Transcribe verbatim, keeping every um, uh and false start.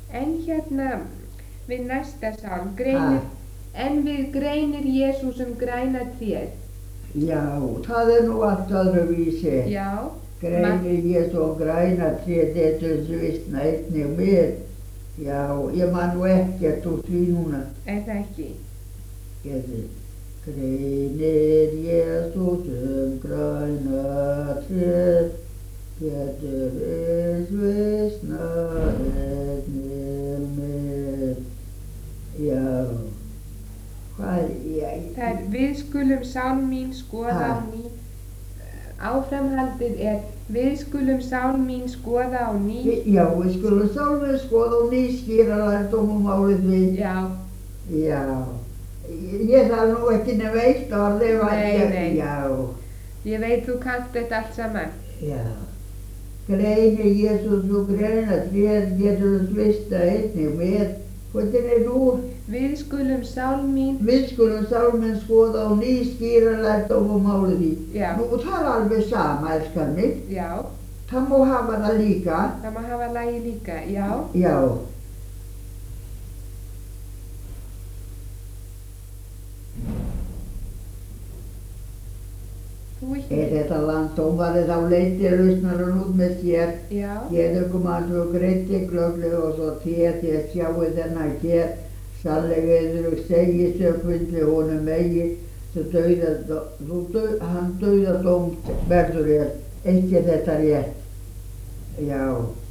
En hérna við næsta sálm greinir, en við greinir Jesús um græna tréð. Já, það er nú allt öðruvísi. Já. Greinir Jesús um græna tréð, þetta er svisna einnig með. Já, ég man nú ekkert úr því núna. Er það ekki? Geti. Greinir Jesús um græna tréð, getur eins visna einnig með. Já, hvað, ég... Það er, við skulum sál mín skoða Ha. á ný. Áframhaldið er, við skulum sál mín skoða á ní. Já, við skulum sjálfur skoða og nýskýra lærdómum málið því. Já. Já, ég þarf nú ekki nefn eitt orði. Nei, nei. Já, Ég veit þú kannt þetta allt saman. já. Greinir Jesús og græna tréð, getur þú svista einnig með. Hvernig er nú? Við skulum sál mín. Við skulum sjálfur skoða og nýskýra lærdómum málið því. Já. Nú, það er alveg sama, elskar mig. Já. Það má hafa það líka. Það má hafa lagi líka. Já. Já. Þú ekki. Er þetta landsdómari þá leiddi lausnarinn út með sér. Já. Geðugumann og greiddi glögglega og svo téð þér sjáu þennan hér. Sannlega eður segi sökvindli honum megi, svo dauða, þú dau, hann dauðadómt verður þér. Ekki þetta rétt. Já.